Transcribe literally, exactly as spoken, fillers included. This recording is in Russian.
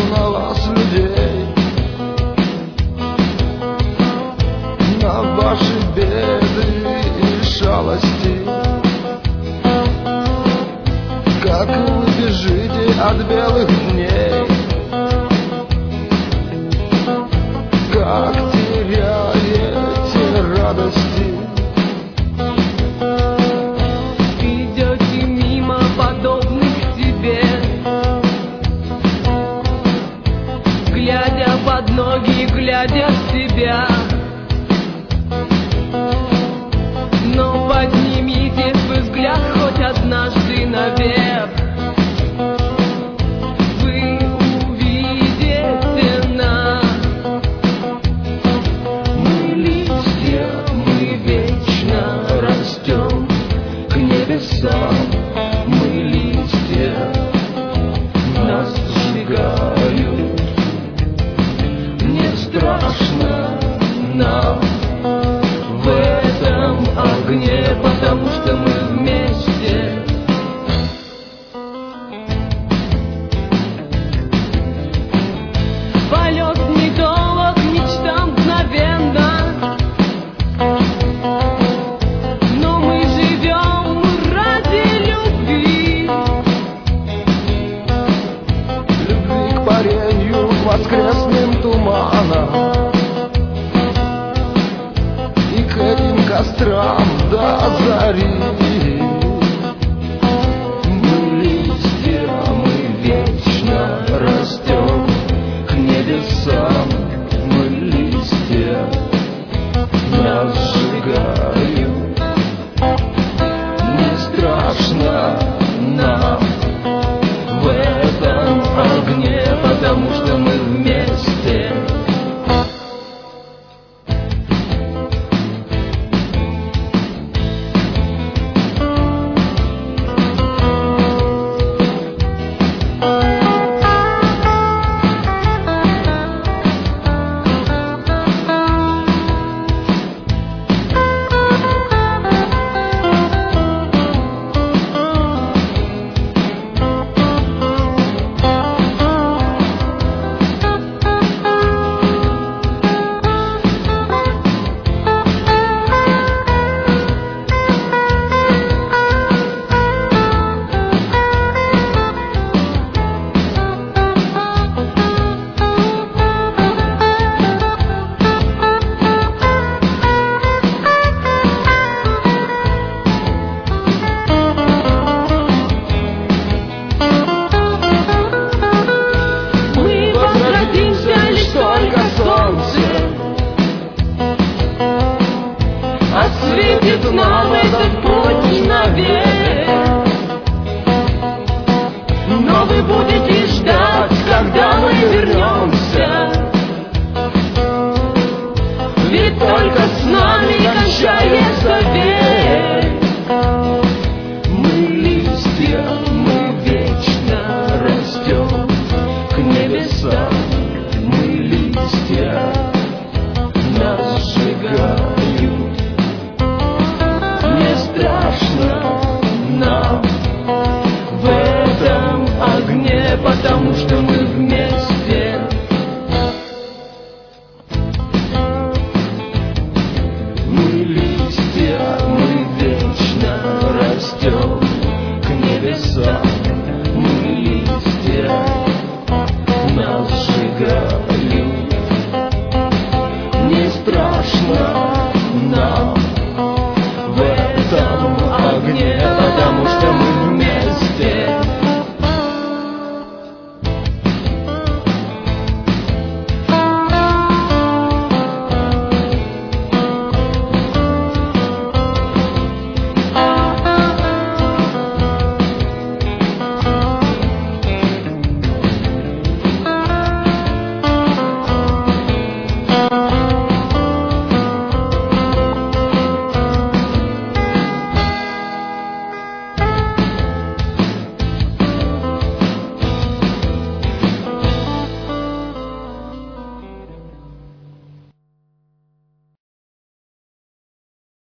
на вас, людей, на ваши беды и шалости. Как вы бежите от белых дней, как теряете радости. Идете мимо подобных себе, глядя под ноги, глядя в себя. Но поднимите свой взгляд хоть однажды наверх. Вы увидите нас. Мы листья, мы вечно растем к небесам. Мы листья, нас сжигают. Не страшно нам в этом огне, потому что мы вместе. Полет недолг, мечта мгновенно, но мы живем ради любви. Любви к паренью воскресным туманом и к этим кострам до зари. Мы листья, мы вечно растем к небесам. Мы листья, нас сжигают. Не страшно нам в этом огне, потому что мы вместе. Осветит нам этот путь наверх. Но вы будете ждать, когда мы вернемся. Ведь только с нами кончается век. Мы листья, мы вечно растем к небесам. Мы листья, нас сжигают. Страшно нам в этом огне, потому что мы вместе. Мы листья, мы вечно растем к небесам. Мы листья, нас сжигают.